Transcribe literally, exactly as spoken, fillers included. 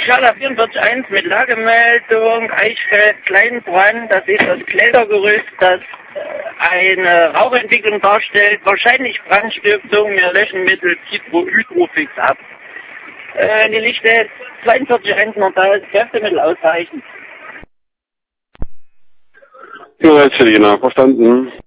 Schala vierundvierzig eins mit Lagemeldung Eichfeld Kleinbrand. Das ist das Klettergerüst, das eine Rauchentwicklung darstellt. Wahrscheinlich Brandstiftung. Wir löschen mittels Hydrofix ab. Äh, die Lichte zweiundvierzig eins noch da ist. Kräftemittel ausreichend. Ja, jetzt hätte ich genau verstanden.